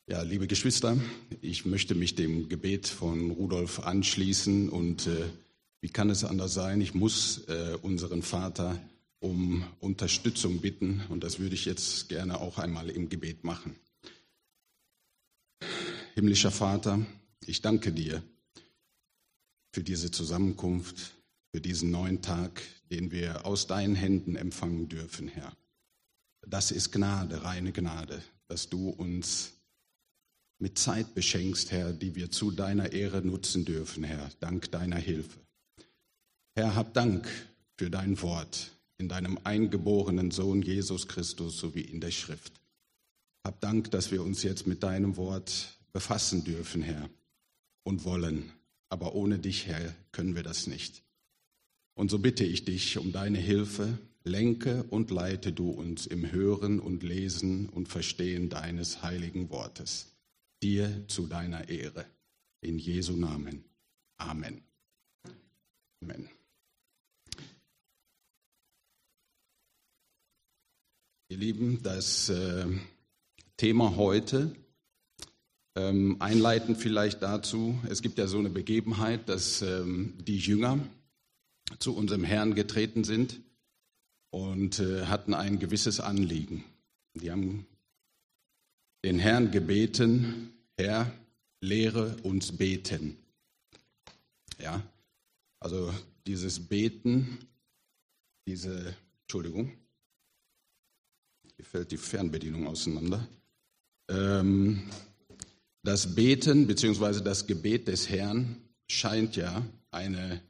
Ja, liebe Geschwister, ich möchte mich dem Gebet von Rudolf anschließen und wie kann es anders sein? Ich muss unseren Vater um Unterstützung bitten und das würde ich jetzt gerne auch einmal im Gebet machen. Himmlischer Vater, ich danke dir für diese Zusammenkunft, für diesen neuen Tag, den wir aus deinen Händen empfangen dürfen, Herr. Das ist Gnade, reine Gnade, dass du uns mit Zeit beschenkst, Herr, die wir zu deiner Ehre nutzen dürfen, Herr, dank deiner Hilfe. Herr, hab Dank für dein Wort in deinem eingeborenen Sohn Jesus Christus sowie in der Schrift. Hab Dank, dass wir uns jetzt mit deinem Wort befassen dürfen, Herr, und wollen. Aber ohne dich, Herr, können wir das nicht. Und so bitte ich dich um deine Hilfe. Lenke und leite du uns im Hören und Lesen und Verstehen deines heiligen Wortes. Dir zu deiner Ehre. In Jesu Namen. Amen. Amen. Ihr Lieben, das Thema heute, einleitend vielleicht dazu, es gibt ja so eine Begebenheit, dass die Jünger zu unserem Herrn getreten sind und hatten ein gewisses Anliegen. Die haben den Herrn gebeten, Herr, lehre uns beten. Ja, also dieses Beten, Entschuldigung, hier fällt die Fernbedienung auseinander. Das Beten bzw. das Gebet des Herrn scheint ja eine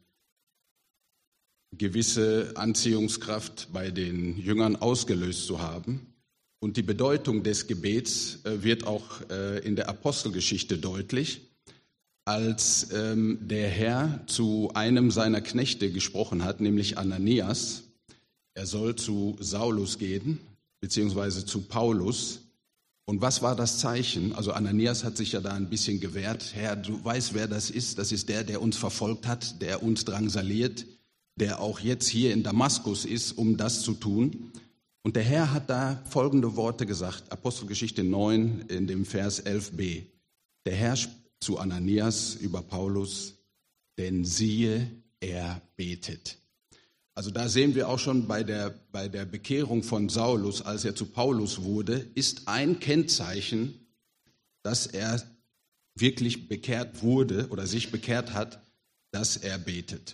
gewisse Anziehungskraft bei den Jüngern ausgelöst zu haben. Und die Bedeutung des Gebets wird auch in der Apostelgeschichte deutlich, als der Herr zu einem seiner Knechte gesprochen hat, nämlich Ananias. Er soll zu Saulus gehen, beziehungsweise zu Paulus. Und was war das Zeichen? Also Ananias hat sich ja da ein bisschen gewehrt. Herr, du weißt, wer das ist. Das ist der uns verfolgt hat, der uns drangsaliert, der auch jetzt hier in Damaskus ist, um das zu tun. Und der Herr hat da folgende Worte gesagt, Apostelgeschichte 9 in dem Vers 11b. Der Herr zu Ananias über Paulus, denn siehe, er betet. Also da sehen wir auch schon bei der Bekehrung von Saulus, als er zu Paulus wurde, ist ein Kennzeichen, dass er wirklich bekehrt wurde oder sich bekehrt hat, dass er betet.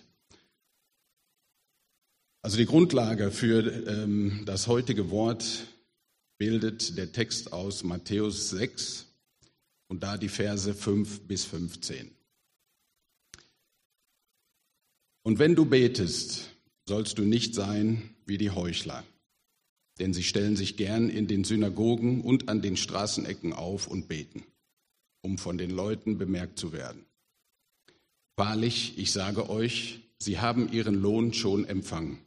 Also die Grundlage für das heutige Wort bildet der Text aus Matthäus 6 und da die Verse 5 bis 15. Und wenn du betest, sollst du nicht sein wie die Heuchler, denn sie stellen sich gern in den Synagogen und an den Straßenecken auf und beten, um von den Leuten bemerkt zu werden. Wahrlich, ich sage euch, sie haben ihren Lohn schon empfangen.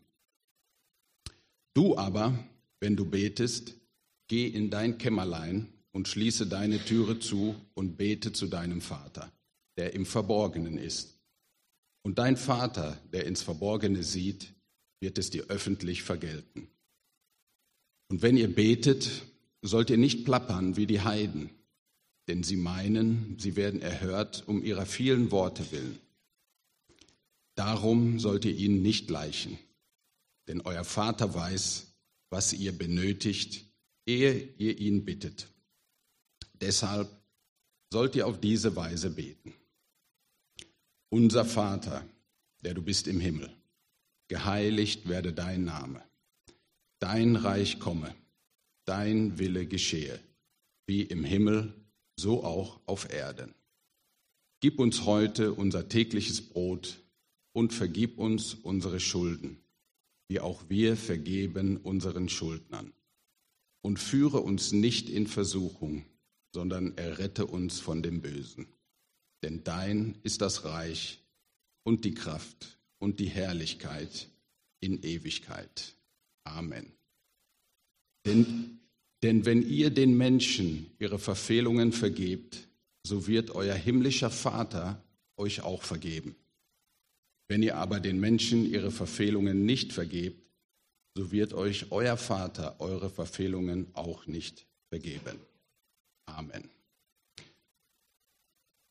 Du aber, wenn du betest, geh in dein Kämmerlein und schließe deine Türe zu und bete zu deinem Vater, der im Verborgenen ist. Und dein Vater, der ins Verborgene sieht, wird es dir öffentlich vergelten. Und wenn ihr betet, sollt ihr nicht plappern wie die Heiden, denn sie meinen, sie werden erhört um ihrer vielen Worte willen. Darum sollt ihr ihnen nicht gleichen. Denn euer Vater weiß, was ihr benötigt, ehe ihr ihn bittet. Deshalb sollt ihr auf diese Weise beten. Unser Vater, der du bist im Himmel, geheiligt werde dein Name. Dein Reich komme, dein Wille geschehe, wie im Himmel, so auch auf Erden. Gib uns heute unser tägliches Brot und vergib uns unsere Schulden, wie auch wir vergeben unseren Schuldnern. Und führe uns nicht in Versuchung, sondern errette uns von dem Bösen. Denn dein ist das Reich und die Kraft und die Herrlichkeit in Ewigkeit. Amen. Denn wenn ihr den Menschen ihre Verfehlungen vergebt, so wird euer himmlischer Vater euch auch vergeben. Wenn ihr aber den Menschen ihre Verfehlungen nicht vergebt, so wird euch euer Vater eure Verfehlungen auch nicht vergeben. Amen.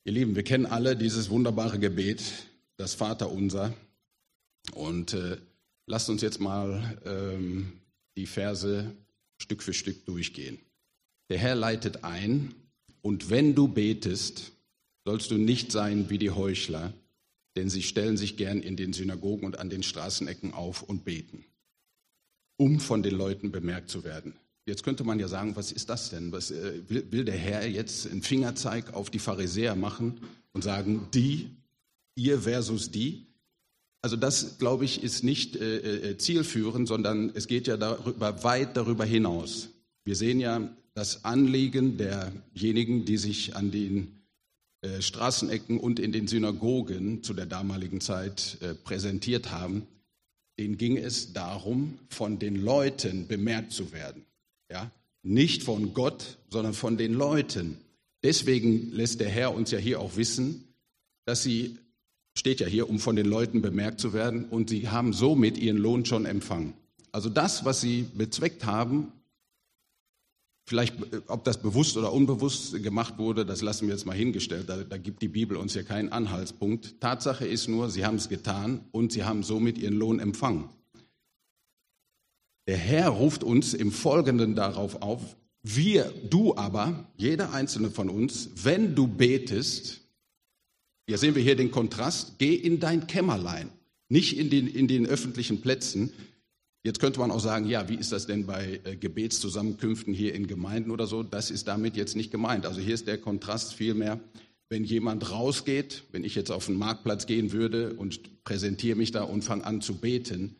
Ihr Lieben, wir kennen alle dieses wunderbare Gebet, das Vaterunser. Und lasst uns jetzt mal die Verse Stück für Stück durchgehen. Der Herr leitet ein, und wenn du betest, sollst du nicht sein wie die Heuchler, denn sie stellen sich gern in den Synagogen und an den Straßenecken auf und beten, um von den Leuten bemerkt zu werden. Jetzt könnte man ja sagen, was ist das denn? Was will der Herr jetzt einen Fingerzeig auf die Pharisäer machen und sagen, die, ihr versus die? Also das, glaube ich, ist nicht zielführend, sondern es geht ja weit darüber hinaus. Wir sehen ja das Anliegen derjenigen, die sich an den Straßenecken und in den Synagogen zu der damaligen Zeit präsentiert haben. Denen ging es darum, von den Leuten bemerkt zu werden. Ja? Nicht von Gott, sondern von den Leuten. Deswegen lässt der Herr uns ja hier auch wissen, dass sie, steht ja hier, um von den Leuten bemerkt zu werden, und sie haben somit ihren Lohn schon empfangen. Also das, was sie bezweckt haben, vielleicht, ob das bewusst oder unbewusst gemacht wurde, das lassen wir jetzt mal hingestellt. Da gibt die Bibel uns ja keinen Anhaltspunkt. Tatsache ist nur, sie haben es getan und sie haben somit ihren Lohn empfangen. Der Herr ruft uns im Folgenden darauf auf, du aber, jeder einzelne von uns, wenn du betest, hier sehen wir hier den Kontrast, geh in dein Kämmerlein, nicht in den öffentlichen Plätzen. Jetzt könnte man auch sagen, ja, wie ist das denn bei Gebetszusammenkünften hier in Gemeinden oder so? Das ist damit jetzt nicht gemeint. Also hier ist der Kontrast vielmehr, wenn jemand rausgeht, wenn ich jetzt auf den Marktplatz gehen würde und präsentiere mich da und fange an zu beten,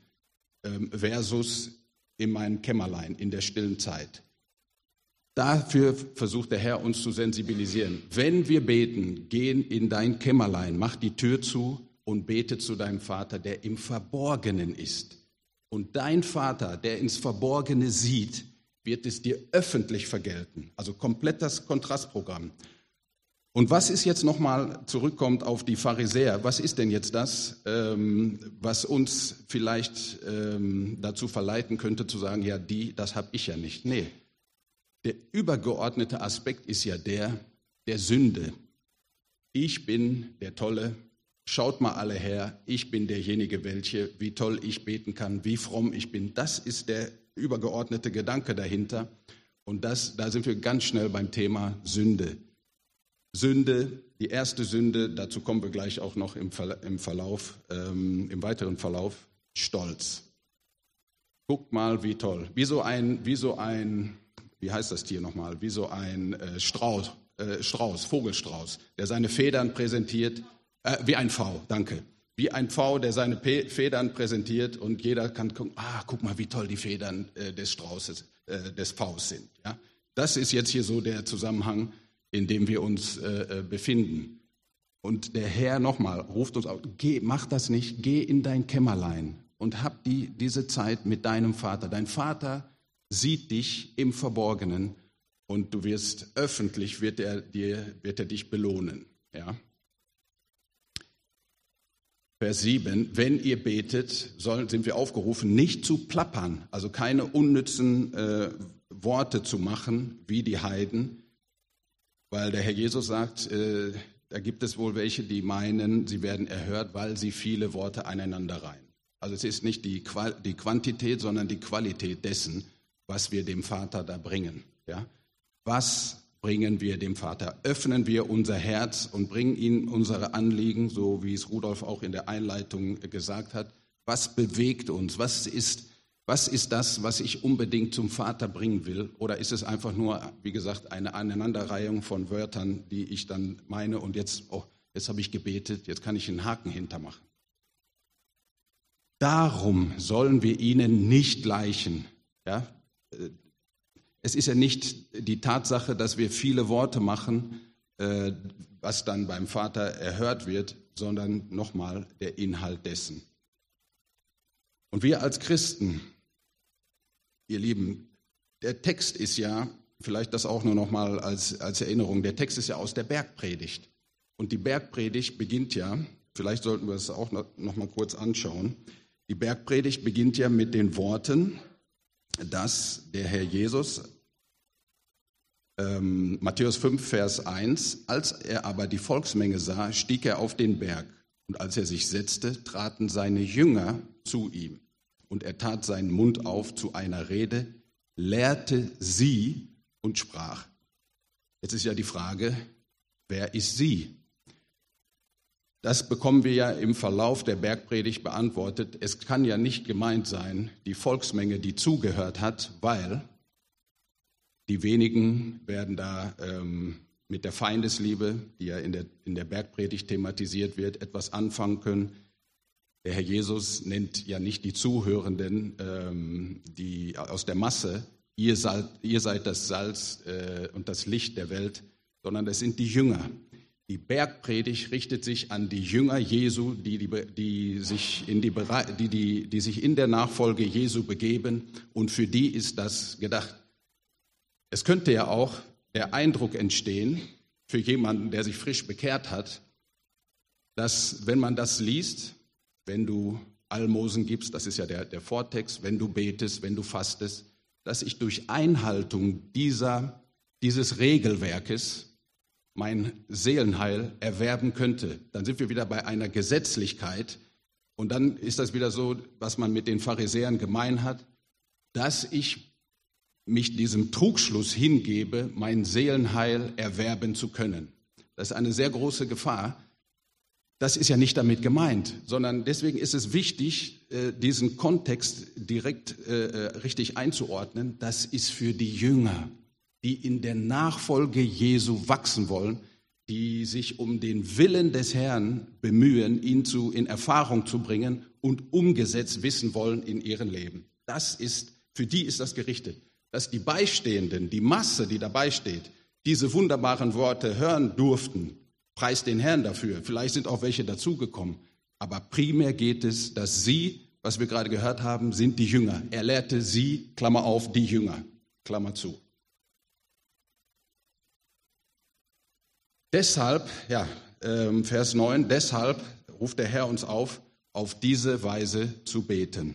versus in meinem Kämmerlein, in der stillen Zeit. Dafür versucht der Herr uns zu sensibilisieren. Wenn wir beten, geh in dein Kämmerlein, mach die Tür zu und bete zu deinem Vater, der im Verborgenen ist. Und dein Vater, der ins Verborgene sieht, wird es dir öffentlich vergelten. Also komplett das Kontrastprogramm. Und was ist jetzt nochmal, zurückkommt auf die Pharisäer, was ist denn jetzt das, was uns vielleicht dazu verleiten könnte zu sagen, ja, das habe ich ja nicht. Nee, der übergeordnete Aspekt ist ja der Sünde. Ich bin der Tolle, schaut mal alle her, ich bin derjenige, wie toll ich beten kann, wie fromm ich bin. Das ist der übergeordnete Gedanke dahinter. Und da sind wir ganz schnell beim Thema Sünde. Sünde, die erste Sünde, dazu kommen wir gleich auch noch im weiteren Verlauf, Stolz. Guckt mal, wie toll. Wie so ein, wie heißt das Tier nochmal? Wie so ein Vogelstrauß, der seine Federn präsentiert, wie ein Pfau, danke. Wie ein Pfau, der seine Federn präsentiert und jeder kann gucken, guck mal, wie toll die Federn des Pfaus sind. Ja? Das ist jetzt hier so der Zusammenhang, in dem wir uns befinden. Und der Herr nochmal ruft uns auf, mach das nicht, geh in dein Kämmerlein und hab diese Zeit mit deinem Vater. Dein Vater sieht dich im Verborgenen und du wirst öffentlich, wird er dich belohnen. Ja? Vers 7, wenn ihr betet, sind wir aufgerufen, nicht zu plappern, also keine unnützen Worte zu machen, wie die Heiden, weil der Herr Jesus sagt, da gibt es wohl welche, die meinen, sie werden erhört, weil sie viele Worte aneinander reihen. Also es ist nicht die Quantität, sondern die Qualität dessen, was wir dem Vater da bringen. Ja? Was bringen wir dem Vater? Öffnen wir unser Herz und bringen ihm unsere Anliegen, so wie es Rudolf auch in der Einleitung gesagt hat. Was bewegt uns? Was ist das, was ich unbedingt zum Vater bringen will? Oder ist es einfach nur, wie gesagt, eine Aneinanderreihung von Wörtern, die ich dann meine und jetzt habe ich gebetet, jetzt kann ich einen Haken hintermachen. Darum sollen wir ihnen nicht gleichen. Ja? Es ist ja nicht die Tatsache, dass wir viele Worte machen, was dann beim Vater erhört wird, sondern nochmal der Inhalt dessen. Und wir als Christen, ihr Lieben, der Text ist ja, vielleicht das auch nur nochmal als Erinnerung, der Text ist ja aus der Bergpredigt. Und die Bergpredigt beginnt ja, vielleicht sollten wir es auch noch mal kurz anschauen, die Bergpredigt beginnt ja mit den Worten, dass der Herr Jesus Matthäus 5, Vers 1, als er aber die Volksmenge sah, stieg er auf den Berg. Und als er sich setzte, traten seine Jünger zu ihm. Und er tat seinen Mund auf zu einer Rede, lehrte sie und sprach. Jetzt ist ja die Frage, wer ist sie? Das bekommen wir ja im Verlauf der Bergpredigt beantwortet. Es kann ja nicht gemeint sein, die Volksmenge, die zugehört hat, weil die wenigen werden da mit der Feindesliebe, die ja in der Bergpredigt thematisiert wird, etwas anfangen können. Der Herr Jesus nennt ja nicht die Zuhörenden, die aus der Masse, ihr seid das Salz und das Licht der Welt, sondern das sind die Jünger. Die Bergpredigt richtet sich an die Jünger Jesu, die sich in der Nachfolge Jesu begeben, und für die ist das gedacht. Es könnte ja auch der Eindruck entstehen, für jemanden, der sich frisch bekehrt hat, dass, wenn man das liest, wenn du Almosen gibst, das ist ja der Vortext, wenn du betest, wenn du fastest, dass ich durch Einhaltung dieses Regelwerkes mein Seelenheil erwerben könnte. Dann sind wir wieder bei einer Gesetzlichkeit, und dann ist das wieder so, was man mit den Pharisäern gemein hat, dass ich mich diesem Trugschluss hingebe, mein Seelenheil erwerben zu können. Das ist eine sehr große Gefahr. Das ist ja nicht damit gemeint, sondern deswegen ist es wichtig, diesen Kontext direkt richtig einzuordnen. Das ist für die Jünger, die in der Nachfolge Jesu wachsen wollen, die sich um den Willen des Herrn bemühen, ihn in Erfahrung zu bringen und umgesetzt wissen wollen in ihrem Leben. Für die ist das gerichtet. Dass die Beistehenden, die Masse, die dabei steht, diese wunderbaren Worte hören durften, preist den Herrn dafür. Vielleicht sind auch welche dazugekommen. Aber primär geht es, dass sie, was wir gerade gehört haben, sind die Jünger. Er lehrte sie, Klammer auf, die Jünger, Klammer zu. Deshalb, Vers 9, deshalb ruft der Herr uns auf diese Weise zu beten.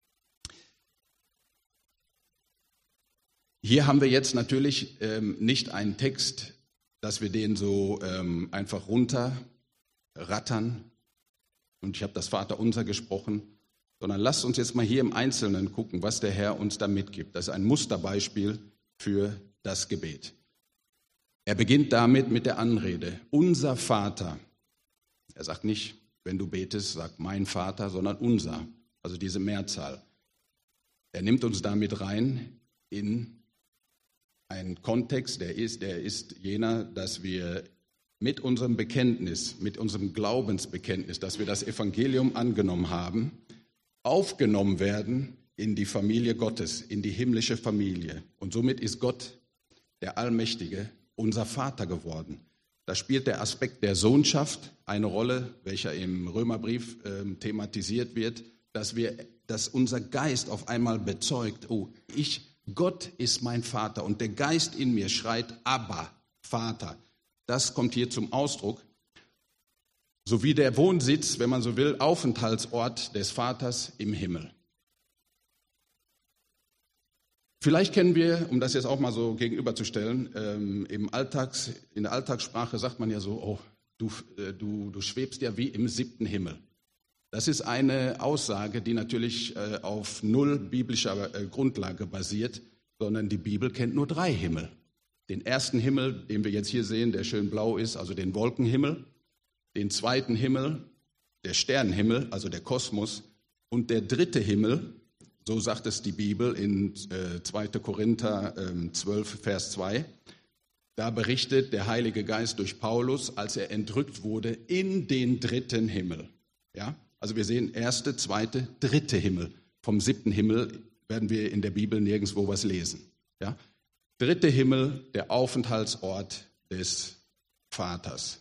Hier haben wir jetzt natürlich nicht einen Text, dass wir den so einfach runterrattern. Und ich habe das Vaterunser gesprochen, sondern lasst uns jetzt mal hier im Einzelnen gucken, was der Herr uns da mitgibt. Das ist ein Musterbeispiel für das Gebet. Er beginnt damit mit der Anrede. Unser Vater. Er sagt nicht, wenn du betest, sag mein Vater, sondern unser. Also diese Mehrzahl. Er nimmt uns damit rein in einen Kontext, der ist jener, dass wir mit unserem Bekenntnis, mit unserem Glaubensbekenntnis, dass wir das Evangelium angenommen haben, aufgenommen werden in die Familie Gottes, in die himmlische Familie. Und somit ist Gott, der Allmächtige, unser Vater geworden. Da spielt der Aspekt der Sohnschaft eine Rolle, welcher im Römerbrief thematisiert wird, dass unser Geist auf einmal bezeugt, Gott ist mein Vater, und der Geist in mir schreit, Abba, Vater. Das kommt hier zum Ausdruck. Sowie der Wohnsitz, wenn man so will, Aufenthaltsort des Vaters im Himmel. Vielleicht kennen wir, um das jetzt auch mal so gegenüberzustellen, in der Alltagssprache sagt man ja so, du schwebst ja wie im 7. Himmel. Das ist eine Aussage, die natürlich auf null biblischer Grundlage basiert, sondern die Bibel kennt nur 3 Himmel. Den ersten Himmel, den wir jetzt hier sehen, der schön blau ist, also den Wolkenhimmel. Den zweiten Himmel, der Sternenhimmel, also der Kosmos. Und der 3. Himmel, so sagt es die Bibel in 2. Korinther 12, Vers 2. Da berichtet der Heilige Geist durch Paulus, als er entrückt wurde, in den 3. Himmel. Ja? Also wir sehen 1., 2., 3. Himmel. Vom 7. Himmel werden wir in der Bibel nirgendwo was lesen. Ja? 3. Himmel, der Aufenthaltsort des Vaters.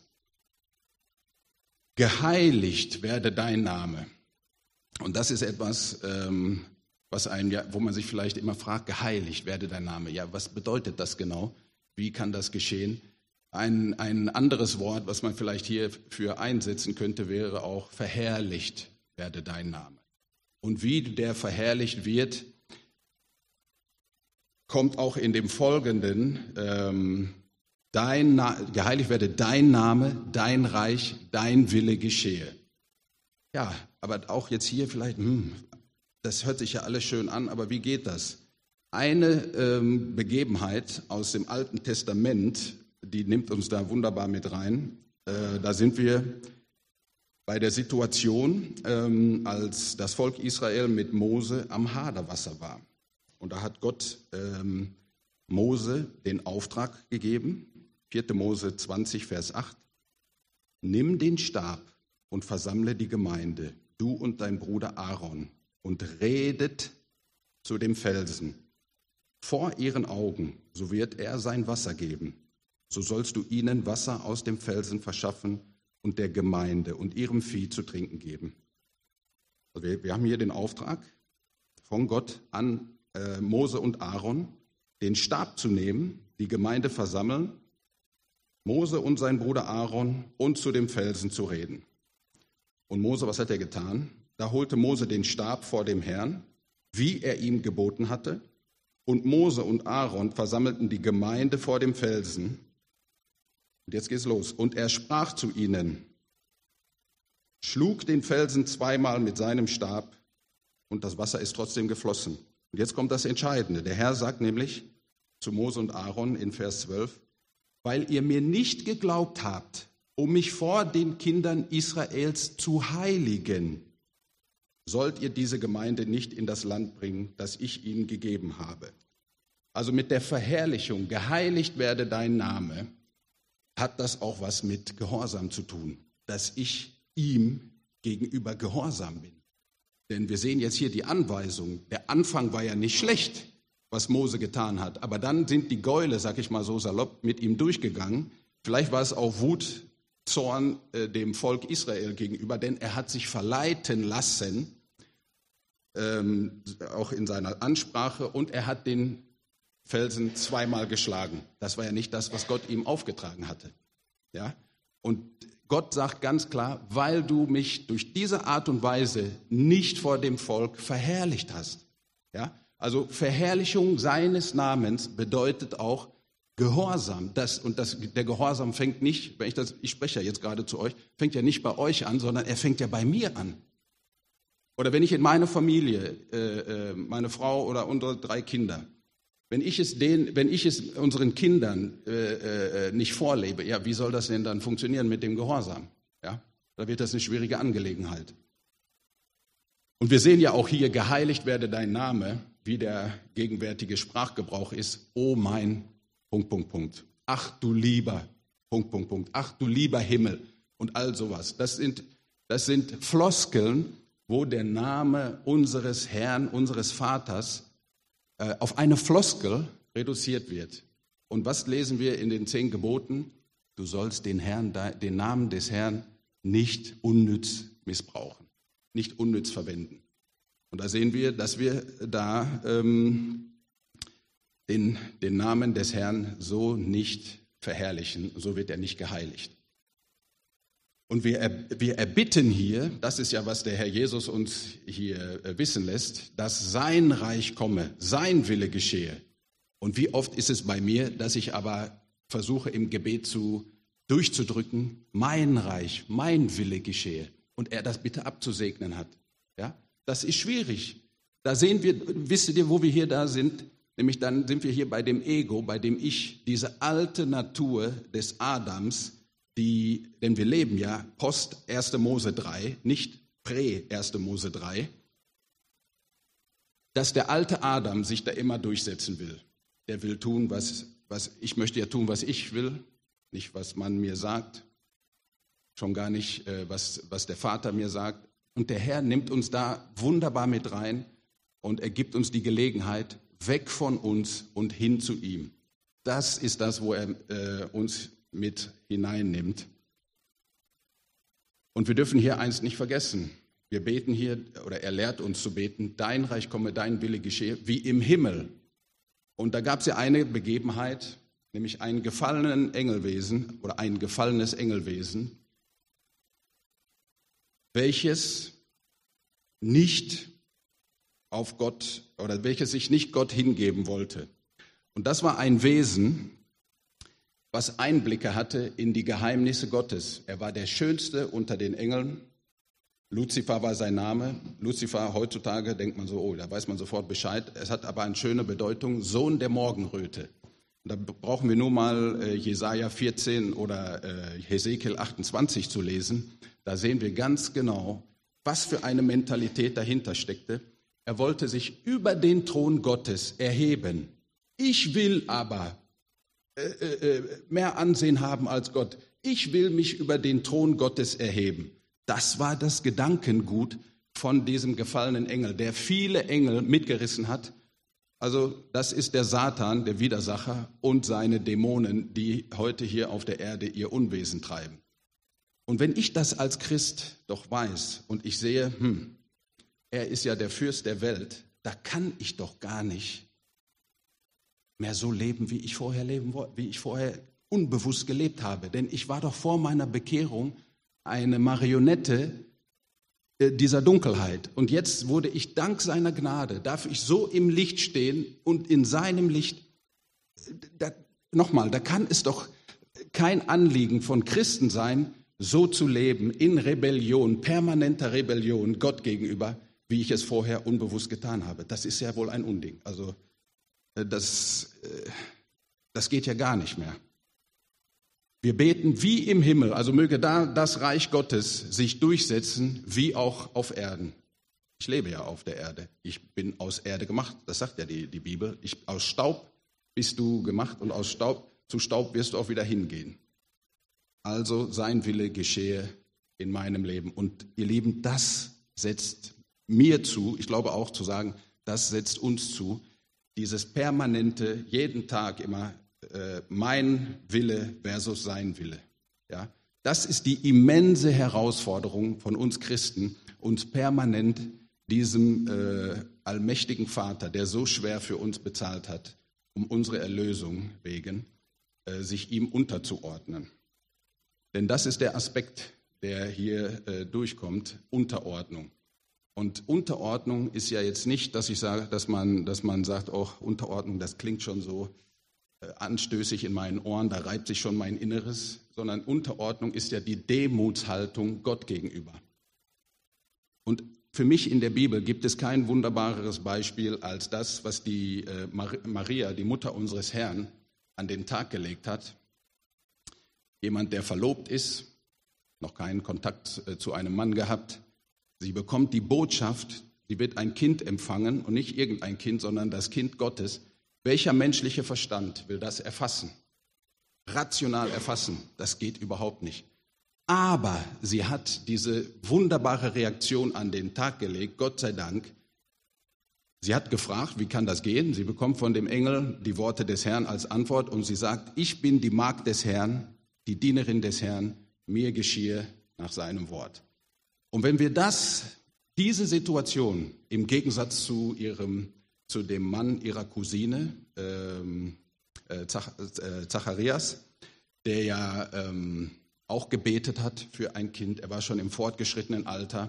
Geheiligt werde dein Name. Und das ist etwas, wo man sich vielleicht immer fragt, geheiligt werde dein Name. Ja, was bedeutet das genau? Wie kann das geschehen? Ein anderes Wort, was man vielleicht hierfür einsetzen könnte, wäre auch verherrlicht werde dein Name. Und wie der verherrlicht wird, kommt auch in dem Folgenden, geheiligt werde dein Name, dein Reich, dein Wille geschehe. Ja, aber auch jetzt hier vielleicht, das hört sich ja alles schön an, aber wie geht das? Eine Begebenheit aus dem Alten Testament, die nimmt uns da wunderbar mit rein. Da sind wir bei der Situation, als das Volk Israel mit Mose am Haderwasser war. Und da hat Gott Mose den Auftrag gegeben, 4. Mose 20, Vers 8, nimm den Stab und versammle die Gemeinde, du und dein Bruder Aaron, und redet zu dem Felsen. Vor ihren Augen, so wird er sein Wasser geben. So sollst du ihnen Wasser aus dem Felsen verschaffen und der Gemeinde und ihrem Vieh zu trinken geben. Also wir haben hier den Auftrag von Gott an Mose und Aaron, den Stab zu nehmen, die Gemeinde versammeln, Mose und sein Bruder Aaron und zu dem Felsen zu reden. Und Mose, was hat er getan? Da holte Mose den Stab vor dem Herrn, wie er ihm geboten hatte. Und Mose und Aaron versammelten die Gemeinde vor dem Felsen. Und jetzt geht's los. Und er sprach zu ihnen, schlug den Felsen zweimal mit seinem Stab und das Wasser ist trotzdem geflossen. Und jetzt kommt das Entscheidende. Der Herr sagt nämlich zu Mose und Aaron in Vers 12, weil ihr mir nicht geglaubt habt, um mich vor den Kindern Israels zu heiligen, sollt ihr diese Gemeinde nicht in das Land bringen, das ich ihnen gegeben habe. Also mit der Verherrlichung, geheiligt werde dein Name, hat das auch was mit Gehorsam zu tun, dass ich ihm gegenüber gehorsam bin. Denn wir sehen jetzt hier die Anweisung, der Anfang war ja nicht schlecht, was Mose getan hat, aber dann sind die Gäule, sag ich mal so salopp, mit ihm durchgegangen. Vielleicht war es auch Wut, Zorn dem Volk Israel gegenüber, denn er hat sich verleiten lassen, auch in seiner Ansprache, und er hat den Felsen zweimal geschlagen. Das war ja nicht das, was Gott ihm aufgetragen hatte. Ja? Und Gott sagt ganz klar, weil du mich durch diese Art und Weise nicht vor dem Volk verherrlicht hast. Ja? Also Verherrlichung seines Namens bedeutet auch Gehorsam. Der Gehorsam fängt nicht, ich spreche ja jetzt gerade zu euch, fängt ja nicht bei euch an, sondern er fängt ja bei mir an. Oder wenn ich in meine Familie, meine Frau oder unsere 3 Kinder, wenn ich es unseren Kindern nicht vorlebe, ja, wie soll das denn dann funktionieren mit dem Gehorsam? Ja, da wird das eine schwierige Angelegenheit. Und wir sehen ja auch hier, geheiligt werde dein Name, wie der gegenwärtige Sprachgebrauch ist. Oh mein, ... Ach du lieber, ... Ach du lieber Himmel und all sowas. Das sind Floskeln, wo der Name unseres Herrn, unseres Vaters auf eine Floskel reduziert wird. Und was lesen wir in den 10 Geboten? Du sollst den Namen des Herrn nicht unnütz missbrauchen, nicht unnütz verwenden. Und da sehen wir, dass wir da den Namen des Herrn so nicht verherrlichen, so wird er nicht geheiligt. Und wir erbitten hier, das ist ja, was der Herr Jesus uns hier wissen lässt, dass sein Reich komme, sein Wille geschehe. Und wie oft ist es bei mir, dass ich aber versuche im Gebet durchzudrücken, mein Reich, mein Wille geschehe und er das bitte abzusegnen hat. Ja, das ist schwierig. Da sehen wir, wisst ihr, wo wir hier da sind? Nämlich dann sind wir hier bei dem Ego, bei dem Ich, diese alte Natur des Adams, denn wir leben ja post 1. Mose 3, nicht prä 1. Mose 3, dass der alte Adam sich da immer durchsetzen will. Der will tun, was ich möchte ja tun, was ich will, nicht was man mir sagt, schon gar nicht, was der Vater mir sagt. Und der Herr nimmt uns da wunderbar mit rein und er gibt uns die Gelegenheit, weg von uns und hin zu ihm. Das ist das, wo er uns mit hineinnimmt. Und wir dürfen hier eins nicht vergessen. Wir beten hier, oder er lehrt uns zu beten, dein Reich komme, dein Wille geschehe, wie im Himmel. Und da gab es ja eine Begebenheit, nämlich ein gefallenes Engelwesen, welches nicht auf Gott oder welches sich nicht Gott hingeben wollte. Und das war ein Wesen, was Einblicke hatte in die Geheimnisse Gottes. Er war der Schönste unter den Engeln. Luzifer war sein Name. Luzifer, heutzutage denkt man so, oh, da weiß man sofort Bescheid. Es hat aber eine schöne Bedeutung, Sohn der Morgenröte. Und da brauchen wir nur mal Jesaja 14 oder Hesekiel 28 zu lesen. Da sehen wir ganz genau, was für eine Mentalität dahinter steckte. Er wollte sich über den Thron Gottes erheben. Ich will aber mehr Ansehen haben als Gott. Ich will mich über den Thron Gottes erheben. Das war das Gedankengut von diesem gefallenen Engel, der viele Engel mitgerissen hat. Also das ist der Satan, der Widersacher und seine Dämonen, die heute hier auf der Erde ihr Unwesen treiben. Und wenn ich das als Christ doch weiß und ich sehe, er ist ja der Fürst der Welt, da kann ich doch gar nicht mehr so leben, wie ich vorher unbewusst gelebt habe. Denn ich war doch vor meiner Bekehrung eine Marionette dieser Dunkelheit. Und jetzt wurde ich dank seiner Gnade, darf ich so im Licht stehen und in seinem Licht, da kann es doch kein Anliegen von Christen sein, so zu leben in Rebellion, permanenter Rebellion Gott gegenüber, wie ich es vorher unbewusst getan habe. Das ist ja wohl ein Unding. Also das geht ja gar nicht mehr. Wir beten wie im Himmel, also möge da das Reich Gottes sich durchsetzen, wie auch auf Erden. Ich lebe ja auf der Erde. Ich bin aus Erde gemacht, das sagt ja die Bibel. Aus Staub bist du gemacht und zu Staub wirst du auch wieder hingehen. Also sein Wille geschehe in meinem Leben. Und ihr Lieben, das setzt mir zu, ich glaube auch zu sagen, das setzt uns zu, dieses permanente, jeden Tag immer mein Wille versus sein Wille. Ja? Das ist die immense Herausforderung von uns Christen, uns permanent diesem allmächtigen Vater, der so schwer für uns bezahlt hat, um unsere Erlösung wegen, sich ihm unterzuordnen. Denn das ist der Aspekt, der hier durchkommt, Unterordnung. Und Unterordnung ist ja jetzt nicht, dass ich sage, dass man sagt, oh, Unterordnung, das klingt schon so anstößig in meinen Ohren, da reibt sich schon mein Inneres, sondern Unterordnung ist ja die Demutshaltung Gott gegenüber. Und für mich in der Bibel gibt es kein wunderbareres Beispiel als das, was die Maria, die Mutter unseres Herrn, an den Tag gelegt hat. Jemand, der verlobt ist, noch keinen Kontakt zu einem Mann gehabt. Sie bekommt die Botschaft, sie wird ein Kind empfangen und nicht irgendein Kind, sondern das Kind Gottes. Welcher menschliche Verstand will das erfassen? Rational erfassen, das geht überhaupt nicht. Aber sie hat diese wunderbare Reaktion an den Tag gelegt, Gott sei Dank. Sie hat gefragt, wie kann das gehen? Sie bekommt von dem Engel die Worte des Herrn als Antwort und sie sagt, ich bin die Magd des Herrn, die Dienerin des Herrn, mir geschehe nach seinem Wort. Und wenn wir diese Situation im Gegensatz zu dem Mann ihrer Cousine, Zacharias, der ja auch gebetet hat für ein Kind, er war schon im fortgeschrittenen Alter,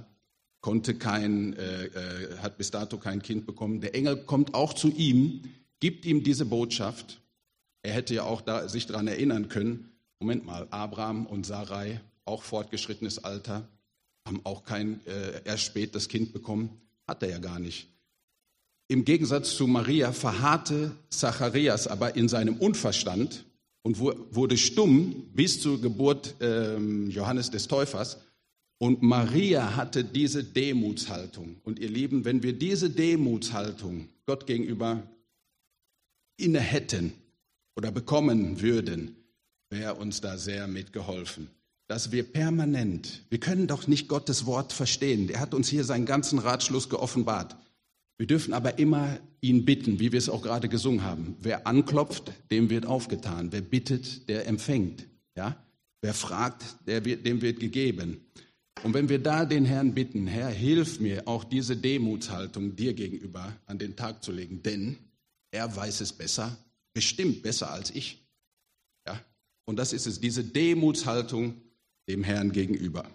hat bis dato kein Kind bekommen. Der Engel kommt auch zu ihm, gibt ihm diese Botschaft. Er hätte ja auch sich daran erinnern können, Moment mal, Abraham und Sarai, auch fortgeschrittenes Alter, haben auch erst spät das Kind bekommen, hat er ja gar nicht. Im Gegensatz zu Maria verharrte Zacharias aber in seinem Unverstand und wurde stumm bis zur Geburt Johannes des Täufers. Und Maria hatte diese Demutshaltung. Und ihr Lieben, wenn wir diese Demutshaltung Gott gegenüber inne hätten oder bekommen würden, wäre uns da sehr mitgeholfen. Dass wir permanent, wir können doch nicht Gottes Wort verstehen. Er hat uns hier seinen ganzen Ratschluss geoffenbart. Wir dürfen aber immer ihn bitten, wie wir es auch gerade gesungen haben. Wer anklopft, dem wird aufgetan. Wer bittet, der empfängt. Ja? Wer fragt, dem wird gegeben. Und wenn wir da den Herrn bitten, Herr, hilf mir, auch diese Demutshaltung dir gegenüber an den Tag zu legen, denn er weiß es besser, bestimmt besser als ich. Ja? Und das ist es, diese Demutshaltung dem Herrn gegenüber.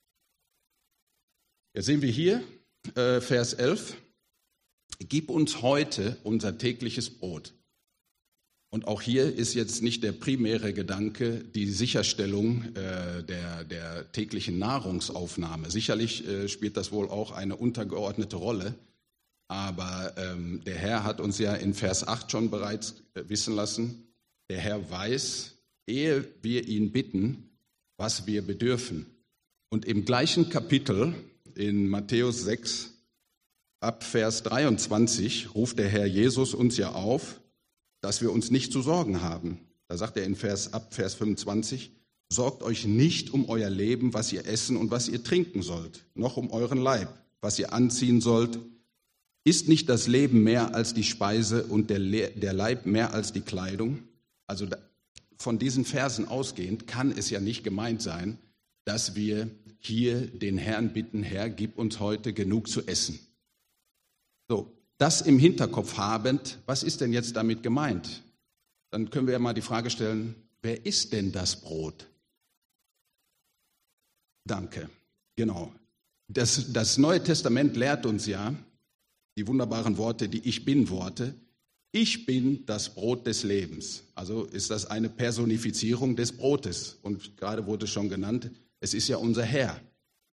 Jetzt sehen wir hier, Vers 11, gib uns heute unser tägliches Brot. Und auch hier ist jetzt nicht der primäre Gedanke die Sicherstellung der täglichen Nahrungsaufnahme. Sicherlich spielt das wohl auch eine untergeordnete Rolle, aber der Herr hat uns ja in Vers 8 schon bereits wissen lassen, der Herr weiß, ehe wir ihn bitten, was wir bedürfen. Und im gleichen Kapitel in Matthäus 6 ab Vers 23 ruft der Herr Jesus uns ja auf, dass wir uns nicht zu sorgen haben. Da sagt er ab Vers 25, sorgt euch nicht um euer Leben, was ihr essen und was ihr trinken sollt, noch um euren Leib, was ihr anziehen sollt. Ist nicht das Leben mehr als die Speise und der Leib mehr als die Kleidung? Also von diesen Versen ausgehend kann es ja nicht gemeint sein, dass wir hier den Herrn bitten, Herr, gib uns heute genug zu essen. So, das im Hinterkopf habend, was ist denn jetzt damit gemeint? Dann können wir ja mal die Frage stellen, wer ist denn das Brot? Danke, genau. Das Neue Testament lehrt uns ja die wunderbaren Worte, die Ich-Bin-Worte. Ich bin das Brot des Lebens. Also ist das eine Personifizierung des Brotes. Und gerade wurde schon genannt, es ist ja unser Herr.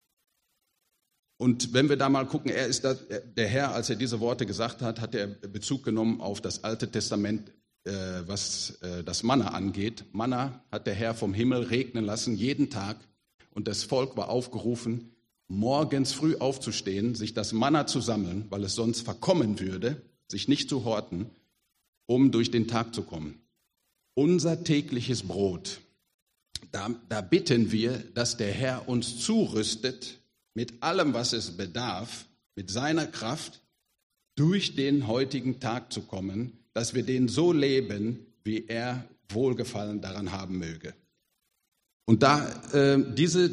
Und wenn wir da mal gucken, der Herr, als er diese Worte gesagt hat, hat er Bezug genommen auf das Alte Testament, was das Manna angeht. Manna hat der Herr vom Himmel regnen lassen, jeden Tag. Und das Volk war aufgerufen, morgens früh aufzustehen, sich das Manna zu sammeln, weil es sonst verkommen würde, sich nicht zu horten, um durch den Tag zu kommen. Unser tägliches Brot, da bitten wir, dass der Herr uns zurüstet mit allem, was es bedarf, mit seiner Kraft, durch den heutigen Tag zu kommen, dass wir den so leben, wie er Wohlgefallen daran haben möge. Und dieser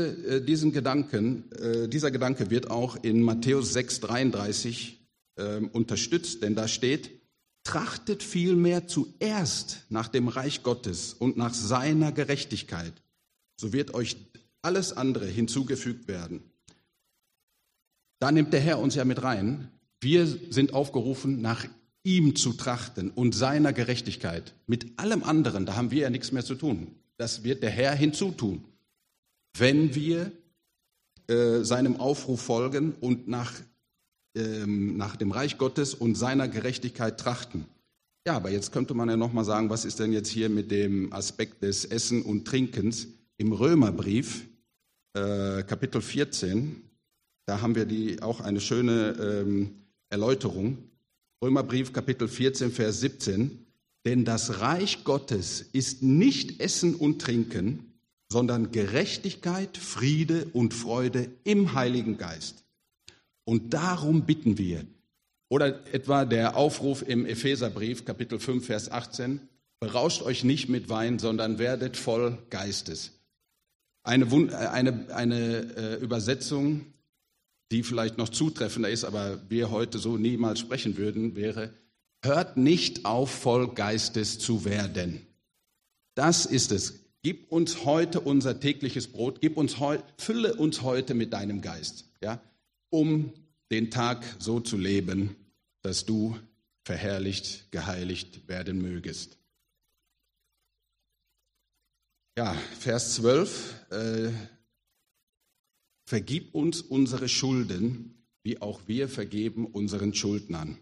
Gedanke wird auch in Matthäus 6,33 unterstützt, denn da steht, trachtet vielmehr zuerst nach dem Reich Gottes und nach seiner Gerechtigkeit, so wird euch alles andere hinzugefügt werden. Da nimmt der Herr uns ja mit rein. Wir sind aufgerufen, nach ihm zu trachten und seiner Gerechtigkeit. Mit allem anderen, da haben wir ja nichts mehr zu tun. Das wird der Herr hinzutun, wenn wir seinem Aufruf folgen und nach dem Reich Gottes und seiner Gerechtigkeit trachten. Ja, aber jetzt könnte man ja nochmal sagen, was ist denn jetzt hier mit dem Aspekt des Essen und Trinkens? Im Römerbrief, Kapitel 14, da haben wir auch eine schöne Erläuterung. Römerbrief, Kapitel 14, Vers 17. Denn das Reich Gottes ist nicht Essen und Trinken, sondern Gerechtigkeit, Friede und Freude im Heiligen Geist. Und darum bitten wir. Oder etwa der Aufruf im Epheserbrief, Kapitel 5, Vers 18. Berauscht euch nicht mit Wein, sondern werdet voll Geistes. Eine Übersetzung, die vielleicht noch zutreffender ist, aber wir heute so niemals sprechen würden, wäre: Hört nicht auf, voll Geistes zu werden. Das ist es. Gib uns heute unser tägliches Brot, fülle uns heute mit deinem Geist, ja, um den Tag so zu leben, dass du verherrlicht, geheiligt werden mögest. Ja, Vers 12. Vergib uns unsere Schulden, wie auch wir vergeben unseren Schuldnern.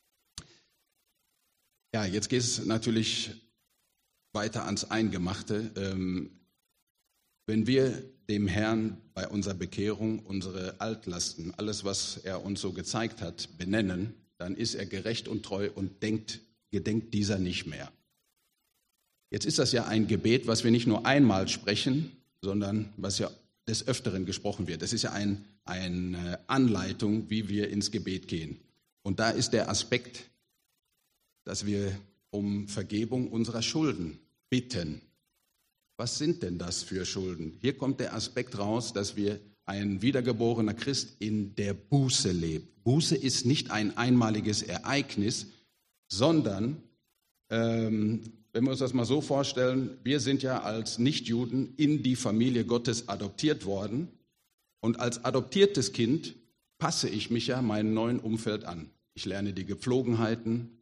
Ja, jetzt geht es natürlich weiter ans Eingemachte. Wenn wir dem Herrn bei unserer Bekehrung unsere Altlasten, alles, was er uns so gezeigt hat, benennen, dann ist er gerecht und treu und gedenkt dieser nicht mehr. Jetzt ist das ja ein Gebet, was wir nicht nur einmal sprechen, sondern was ja des Öfteren gesprochen wird. Das ist ja eine Anleitung, wie wir ins Gebet gehen. Und da ist der Aspekt, dass wir um Vergebung unserer Schulden bitten. Was sind denn das für Schulden? Hier kommt der Aspekt raus, dass wir ein wiedergeborener Christ in der Buße lebt. Buße ist nicht ein einmaliges Ereignis, sondern, wenn wir uns das mal so vorstellen, wir sind ja als Nichtjuden in die Familie Gottes adoptiert worden und als adoptiertes Kind passe ich mich ja meinem neuen Umfeld an. Ich lerne die Gepflogenheiten,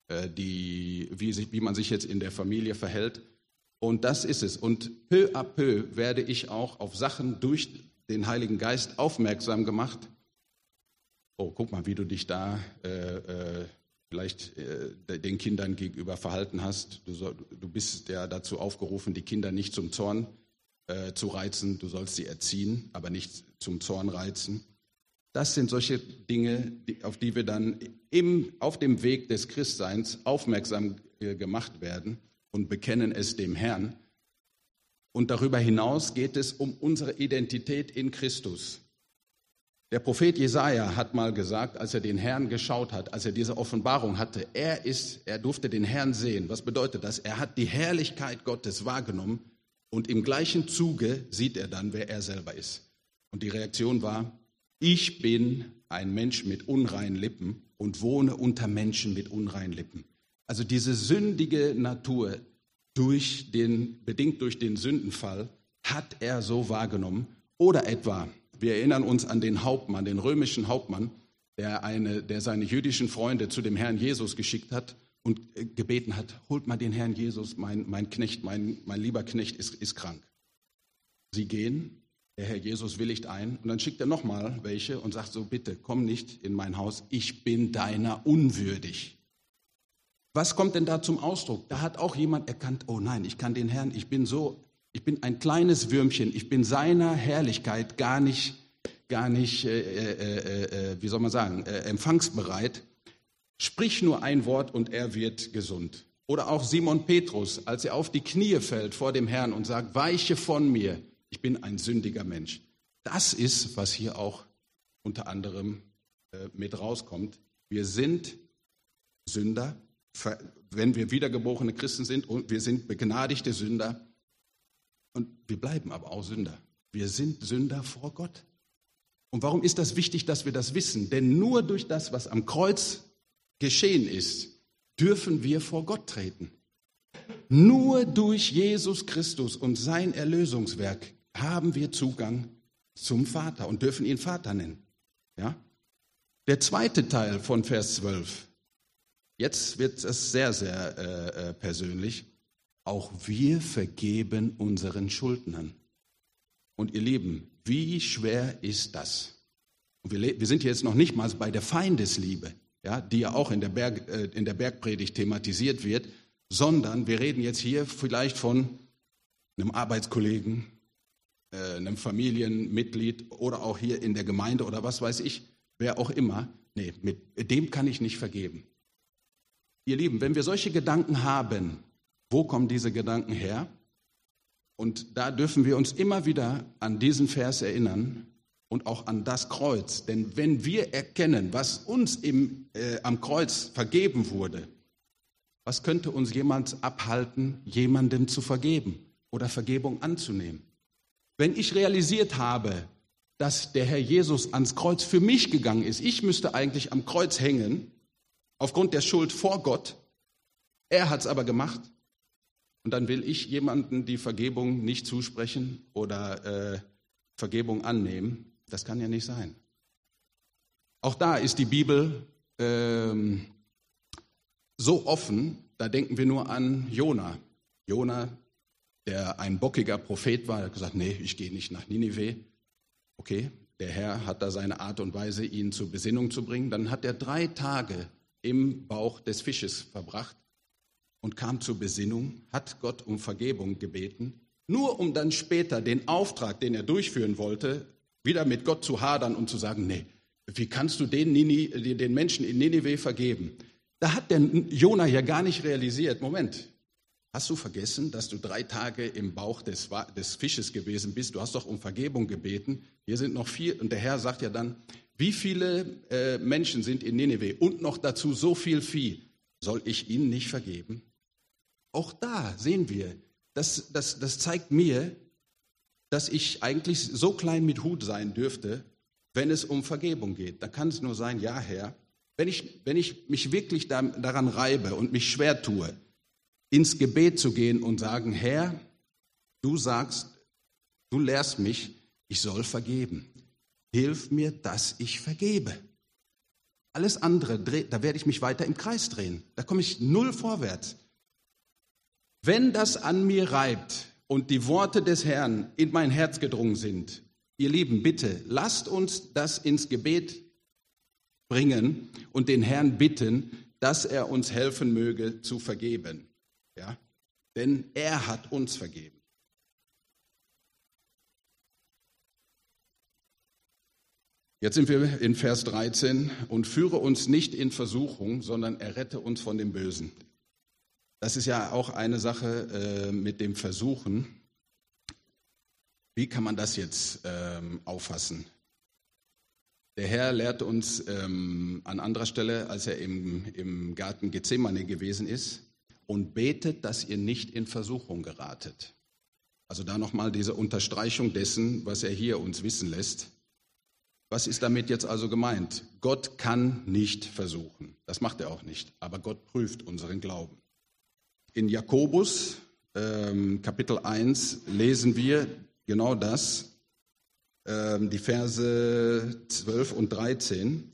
wie man sich jetzt in der Familie verhält. Und das ist es. Und peu à peu werde ich auch auf Sachen durch den Heiligen Geist aufmerksam gemacht. Oh, guck mal, wie du dich da vielleicht den Kindern gegenüber verhalten hast. Du bist ja dazu aufgerufen, die Kinder nicht zum Zorn zu reizen. Du sollst sie erziehen, aber nicht zum Zorn reizen. Das sind solche Dinge, auf die wir dann auf dem Weg des Christseins aufmerksam gemacht werden und bekennen es dem Herrn. Und darüber hinaus geht es um unsere Identität in Christus. Der Prophet Jesaja hat mal gesagt, als er den Herrn geschaut hat, als er diese Offenbarung hatte, er durfte den Herrn sehen. Was bedeutet das? Er hat die Herrlichkeit Gottes wahrgenommen und im gleichen Zuge sieht er dann, wer er selber ist. Und die Reaktion war: Ich bin ein Mensch mit unreinen Lippen und wohne unter Menschen mit unreinen Lippen. Also diese sündige Natur, bedingt durch den Sündenfall, hat er so wahrgenommen. Oder etwa, wir erinnern uns an den Hauptmann, den römischen Hauptmann, der seine jüdischen Freunde zu dem Herrn Jesus geschickt hat und gebeten hat: Holt mal den Herrn Jesus, mein Knecht, mein lieber Knecht ist krank. Sie gehen. Der Herr Jesus willigt ein und dann schickt er nochmal welche und sagt so: Bitte, komm nicht in mein Haus, ich bin deiner unwürdig. Was kommt denn da zum Ausdruck? Da hat auch jemand erkannt: Oh nein, ich kann den Herrn, ich bin ein kleines Würmchen, ich bin seiner Herrlichkeit gar nicht, empfangsbereit. Sprich nur ein Wort und er wird gesund. Oder auch Simon Petrus, als er auf die Knie fällt vor dem Herrn und sagt: Weiche von mir. Ich bin ein sündiger Mensch. Das ist, was hier auch unter anderem mit rauskommt. Wir sind Sünder, wenn wir wiedergeborene Christen sind, und wir sind begnadigte Sünder. Und wir bleiben aber auch Sünder. Wir sind Sünder vor Gott. Und warum ist das wichtig, dass wir das wissen? Denn nur durch das, was am Kreuz geschehen ist, dürfen wir vor Gott treten. Nur durch Jesus Christus und sein Erlösungswerk haben wir Zugang zum Vater und dürfen ihn Vater nennen. Ja? Der zweite Teil von Vers 12. Jetzt wird es sehr, sehr persönlich. Auch wir vergeben unseren Schuldnern. Und ihr Lieben, wie schwer ist das? Und wir sind jetzt noch nicht mal bei der Feindesliebe, ja, die ja auch in der Bergpredigt thematisiert wird, sondern wir reden jetzt hier vielleicht von einem Arbeitskollegen, einem Familienmitglied oder auch hier in der Gemeinde oder was weiß ich, wer auch immer. Nee, mit dem kann ich nicht vergeben. Ihr Lieben, wenn wir solche Gedanken haben, wo kommen diese Gedanken her? Und da dürfen wir uns immer wieder an diesen Vers erinnern und auch an das Kreuz. Denn wenn wir erkennen, was uns am Kreuz vergeben wurde, was könnte uns jemand abhalten, jemandem zu vergeben oder Vergebung anzunehmen? Wenn ich realisiert habe, dass der Herr Jesus ans Kreuz für mich gegangen ist, ich müsste eigentlich am Kreuz hängen, aufgrund der Schuld vor Gott, er hat es aber gemacht, und dann will ich jemandem die Vergebung nicht zusprechen oder Vergebung annehmen, das kann ja nicht sein. Auch da ist die Bibel so offen, da denken wir nur an Jona. Jona, der ein bockiger Prophet war, hat gesagt: Nee, ich gehe nicht nach Ninive. Okay, der Herr hat da seine Art und Weise, ihn zur Besinnung zu bringen. Dann hat er 3 Tage im Bauch des Fisches verbracht und kam zur Besinnung, hat Gott um Vergebung gebeten, nur um dann später den Auftrag, den er durchführen wollte, wieder mit Gott zu hadern und zu sagen: Nee, wie kannst du den Menschen in Ninive vergeben? Da hat der Jona ja gar nicht realisiert: Moment, hast du vergessen, dass du 3 Tage im Bauch des Fisches gewesen bist? Du hast doch um Vergebung gebeten. Hier sind noch 4. Und der Herr sagt ja dann: Wie viele Menschen sind in Ninive und noch dazu so viel Vieh? Soll ich ihnen nicht vergeben? Auch da sehen wir, das zeigt mir, dass ich eigentlich so klein mit Hut sein dürfte, wenn es um Vergebung geht. Da kann es nur sein: Ja, Herr, wenn ich mich wirklich daran reibe und mich schwer tue, ins Gebet zu gehen und sagen: Herr, du lehrst mich, ich soll vergeben. Hilf mir, dass ich vergebe. Alles andere, da werde ich mich weiter im Kreis drehen. Da komme ich null vorwärts. Wenn das an mir reibt und die Worte des Herrn in mein Herz gedrungen sind, ihr Lieben, bitte, lasst uns das ins Gebet bringen und den Herrn bitten, dass er uns helfen möge zu vergeben. Ja? Denn er hat uns vergeben. Jetzt sind wir in Vers 13. Und führe uns nicht in Versuchung, sondern errette uns von dem Bösen. Das ist ja auch eine Sache mit dem Versuchen. Wie kann man das jetzt auffassen? Der Herr lehrt uns an anderer Stelle, als er im Garten Gethsemane gewesen ist, und betet, dass ihr nicht in Versuchung geratet. Also da nochmal diese Unterstreichung dessen, was er hier uns wissen lässt. Was ist damit jetzt also gemeint? Gott kann nicht versuchen. Das macht er auch nicht. Aber Gott prüft unseren Glauben. In Jakobus, Kapitel 1, lesen wir genau das. Die Verse 12 und 13.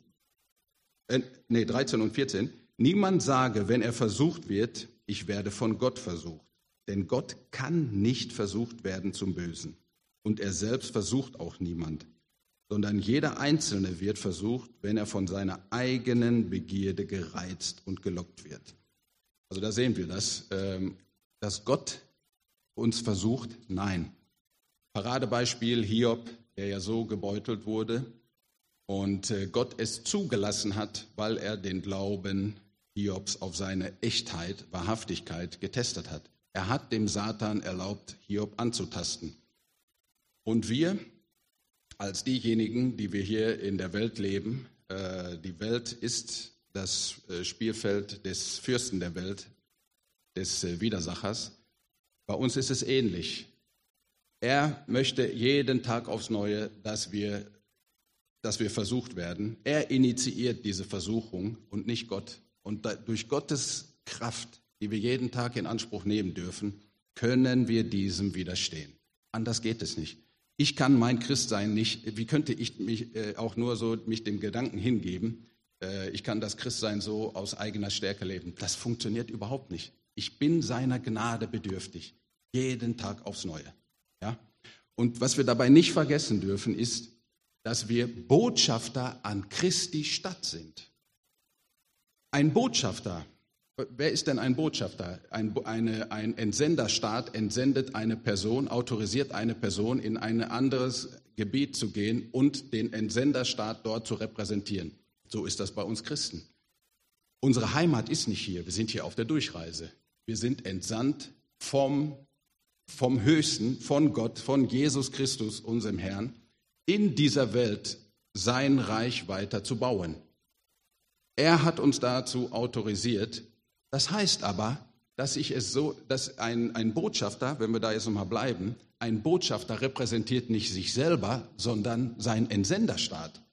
13 und 14. Niemand sage, wenn er versucht wird, ich werde von Gott versucht. Denn Gott kann nicht versucht werden zum Bösen. Und er selbst versucht auch niemand. Sondern jeder Einzelne wird versucht, wenn er von seiner eigenen Begierde gereizt und gelockt wird. Also da sehen wir das, dass Gott uns versucht. Nein. Paradebeispiel Hiob, der ja so gebeutelt wurde und Gott es zugelassen hat, weil er den Glauben Hiobs auf seine Echtheit, Wahrhaftigkeit getestet hat. Er hat dem Satan erlaubt, Hiob anzutasten. Und wir, als diejenigen, die wir hier in der Welt leben, die Welt ist das Spielfeld des Fürsten der Welt, des Widersachers. Bei uns ist es ähnlich. Er möchte jeden Tag aufs Neue, dass wir versucht werden. Er initiiert diese Versuchung und nicht Gott. Und durch Gottes Kraft, die wir jeden Tag in Anspruch nehmen dürfen, können wir diesem widerstehen. Anders geht es nicht. Ich kann mein Christsein nicht, wie könnte ich mich auch nur so mich dem Gedanken hingeben, ich kann das Christsein so aus eigener Stärke leben. Das funktioniert überhaupt nicht. Ich bin seiner Gnade bedürftig, jeden Tag aufs Neue. Ja? Und was wir dabei nicht vergessen dürfen, ist, dass wir Botschafter an Christi Stadt sind. Ein Botschafter, wer ist denn ein Botschafter? Ein Entsenderstaat entsendet eine Person, autorisiert eine Person, in ein anderes Gebiet zu gehen und den Entsenderstaat dort zu repräsentieren. So ist das bei uns Christen. Unsere Heimat ist nicht hier, wir sind hier auf der Durchreise. Wir sind entsandt vom Höchsten, von Gott, von Jesus Christus, unserem Herrn, in dieser Welt sein Reich weiter zu bauen. Er hat uns dazu autorisiert. Das heißt aber, dass ein Botschafter, wenn wir da jetzt nochmal bleiben, ein Botschafter repräsentiert nicht sich selber, sondern seinen Entsenderstaat.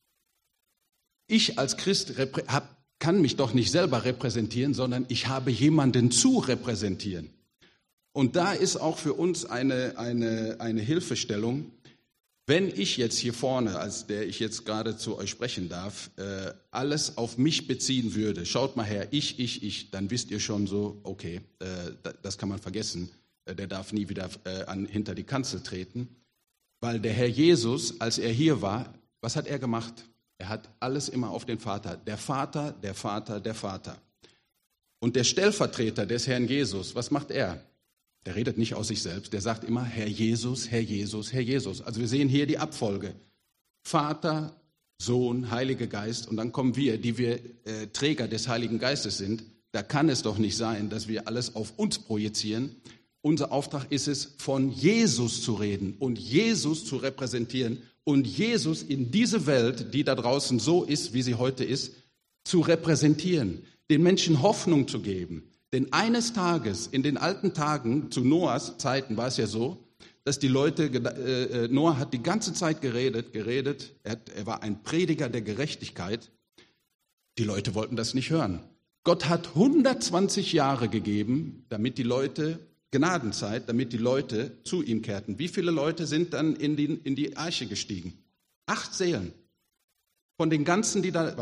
Ich als Christ kann mich doch nicht selber repräsentieren, sondern ich habe jemanden zu repräsentieren. Und da ist auch für uns eine Hilfestellung, wenn ich jetzt hier vorne, als der ich jetzt gerade zu euch sprechen darf, alles auf mich beziehen würde, schaut mal her, ich, dann wisst ihr schon so, okay, das kann man vergessen, der darf nie wieder hinter die Kanzel treten, weil der Herr Jesus, als er hier war, was hat er gemacht? Er hat alles immer auf den Vater, der Vater, der Vater, der Vater. Und der Stellvertreter des Herrn Jesus, was macht er? Der redet nicht aus sich selbst, der sagt immer Herr Jesus, Herr Jesus, Herr Jesus. Also wir sehen hier die Abfolge. Vater, Sohn, Heiliger Geist und dann kommen wir, die wir Träger des Heiligen Geistes sind. Da kann es doch nicht sein, dass wir alles auf uns projizieren. Unser Auftrag ist es, von Jesus zu reden und Jesus zu repräsentieren und Jesus in diese Welt, die da draußen so ist, wie sie heute ist, zu repräsentieren, den Menschen Hoffnung zu geben. Denn eines Tages, in den alten Tagen, zu Noahs Zeiten war es ja so, dass die Leute, Noah hat die ganze Zeit geredet, er war ein Prediger der Gerechtigkeit. Die Leute wollten das nicht hören. Gott hat 120 Jahre gegeben, damit die Leute, Gnadenzeit, damit die Leute zu ihm kehrten. Wie viele Leute sind dann in die Arche gestiegen? 8 Seelen von den ganzen, die da waren.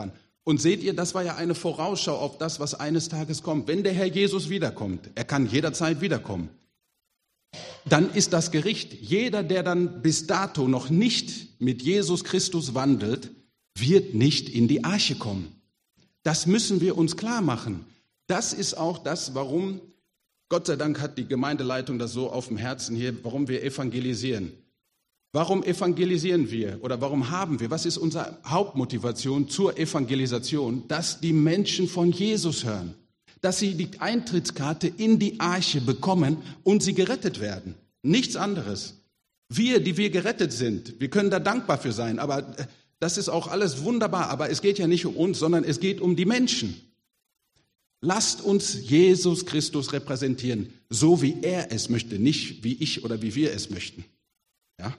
Und seht ihr, das war ja eine Vorausschau auf das, was eines Tages kommt. Wenn der Herr Jesus wiederkommt, er kann jederzeit wiederkommen, dann ist das Gericht. Jeder, der dann bis dato noch nicht mit Jesus Christus wandelt, wird nicht in die Arche kommen. Das müssen wir uns klar machen. Das ist auch das, warum, Gott sei Dank hat die Gemeindeleitung das so auf dem Herzen hier, warum wir evangelisieren. Warum evangelisieren wir oder warum haben wir, was ist unsere Hauptmotivation zur Evangelisation? Dass die Menschen von Jesus hören, dass sie die Eintrittskarte in die Arche bekommen und sie gerettet werden. Nichts anderes. Wir, die wir gerettet sind, wir können da dankbar für sein, aber das ist auch alles wunderbar, aber es geht ja nicht um uns, sondern es geht um die Menschen. Lasst uns Jesus Christus repräsentieren, so wie er es möchte, nicht wie ich oder wie wir es möchten. Ja?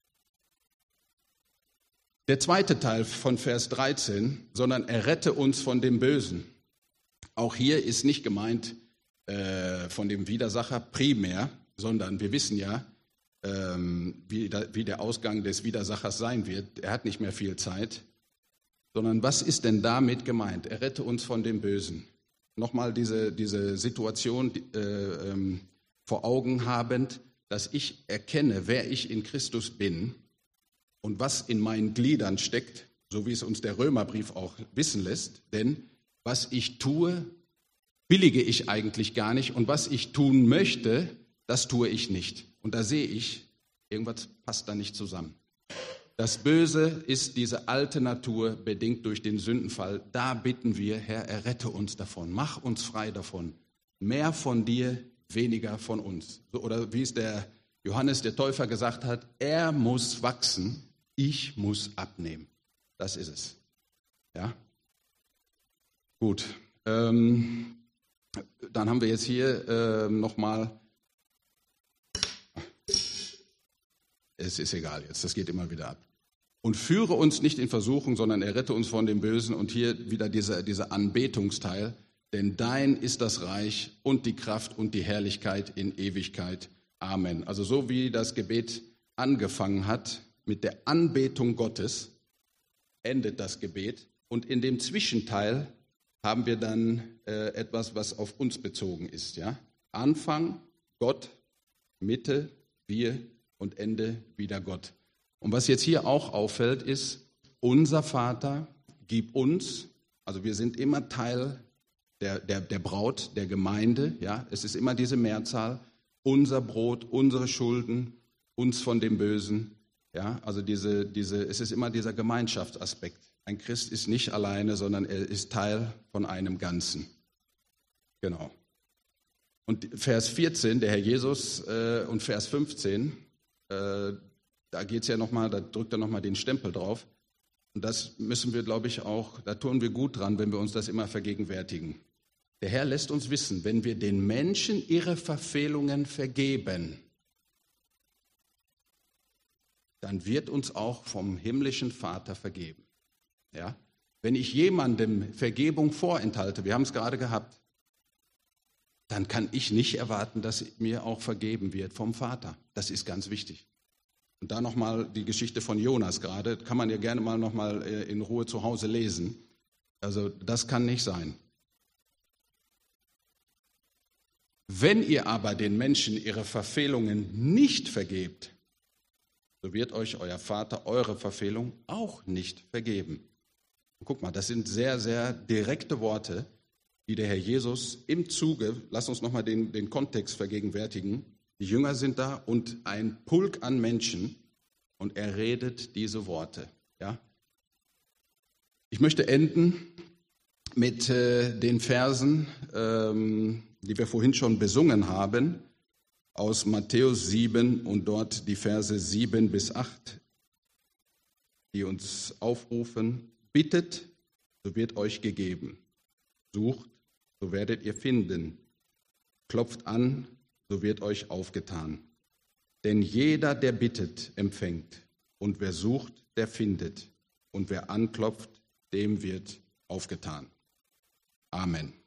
Der zweite Teil von Vers 13, sondern errette uns von dem Bösen. Auch hier ist nicht gemeint von dem Widersacher primär, sondern wir wissen ja, wie der Ausgang des Widersachers sein wird. Er hat nicht mehr viel Zeit, sondern was ist denn damit gemeint? Errette uns von dem Bösen. Nochmal diese Situation vor Augen habend, dass ich erkenne, wer ich in Christus bin und was in meinen Gliedern steckt, so wie es uns der Römerbrief auch wissen lässt. Denn was ich tue, billige ich eigentlich gar nicht und was ich tun möchte, das tue ich nicht. Und da sehe ich, irgendwas passt da nicht zusammen. Das Böse ist diese alte Natur, bedingt durch den Sündenfall. Da bitten wir, Herr, errette uns davon, mach uns frei davon. Mehr von dir, weniger von uns. So, oder wie es der Johannes der Täufer gesagt hat, er muss wachsen, ich muss abnehmen. Das ist es. Ja? Gut. Dann haben wir jetzt hier nochmal, es ist egal jetzt, das geht immer wieder ab. Und führe uns nicht in Versuchung, sondern errette uns von dem Bösen. Und hier wieder dieser Anbetungsteil. Denn dein ist das Reich und die Kraft und die Herrlichkeit in Ewigkeit. Amen. Also so wie das Gebet angefangen hat mit der Anbetung Gottes, endet das Gebet. Und in dem Zwischenteil haben wir dann etwas, was auf uns bezogen ist. Ja? Anfang Gott, Mitte wir und Ende wieder Gott. Und was jetzt hier auch auffällt, ist, unser Vater, gib uns, also wir sind immer Teil der Braut, der Gemeinde, ja, es ist immer diese Mehrzahl, unser Brot, unsere Schulden, uns von dem Bösen, ja, also es ist immer dieser Gemeinschaftsaspekt. Ein Christ ist nicht alleine, sondern er ist Teil von einem Ganzen. Genau. Und Vers 14, der Herr Jesus, und Vers 15, da geht's ja nochmal, da drückt er nochmal den Stempel drauf. Und das müssen wir, glaube ich, auch, da tun wir gut dran, wenn wir uns das immer vergegenwärtigen. Der Herr lässt uns wissen, wenn wir den Menschen ihre Verfehlungen vergeben, dann wird uns auch vom himmlischen Vater vergeben. Ja? Wenn ich jemandem Vergebung vorenthalte, wir haben es gerade gehabt, dann kann ich nicht erwarten, dass mir auch vergeben wird vom Vater. Das ist ganz wichtig. Und da nochmal die Geschichte von Jonas gerade, kann man ja gerne mal nochmal in Ruhe zu Hause lesen. Also das kann nicht sein. Wenn ihr aber den Menschen ihre Verfehlungen nicht vergebt, so wird euch euer Vater eure Verfehlung auch nicht vergeben. Und guck mal, das sind sehr, sehr direkte Worte, die der Herr Jesus im Zuge, lass uns nochmal den Kontext vergegenwärtigen, die Jünger sind da und ein Pulk an Menschen und er redet diese Worte. Ja? Ich möchte enden mit den Versen, die wir vorhin schon besungen haben, aus Matthäus 7 und dort die Verse 7 bis 8, die uns aufrufen, bittet, so wird euch gegeben, sucht, so werdet ihr finden, klopft an, so wird euch aufgetan. Denn jeder, der bittet, empfängt, und wer sucht, der findet, und wer anklopft, dem wird aufgetan. Amen.